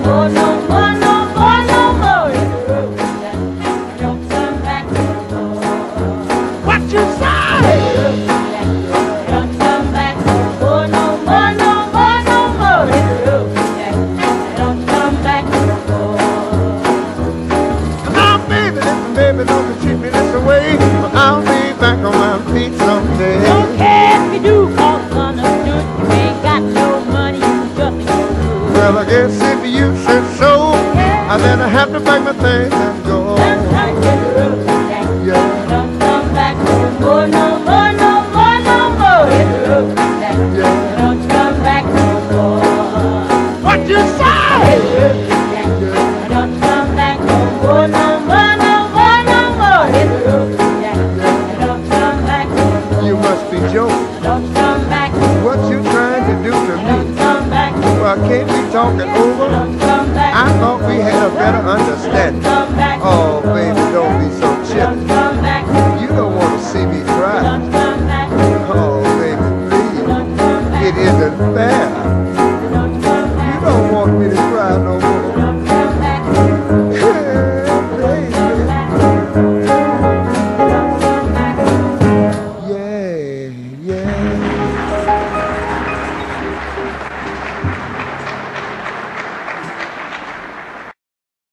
more, no more, no more, no more. Don't come back no more. What you say? Don't come back no more, no more, no more, no more. Don't come back no more. Now, baby, listen, baby, don't you treat me this way. But I'll be back on my feet someday. Don't care if you do, 'cause understood you ain't got no money, you just no good. Well, I guess if you said so, I then I have to pack my things and go. That's right, Yeah. don't come back no more, no more, no more, no more. Yeah. Don't come back no more. What you say? Don't come back no more, no more, no more, no more. Don't come back no more. You must be joking. Don't come back. What you trying to do to me? Don't come back. Well, can't we talk it over? Don't come back. I thought we had a better understanding. Come back. Oh, baby.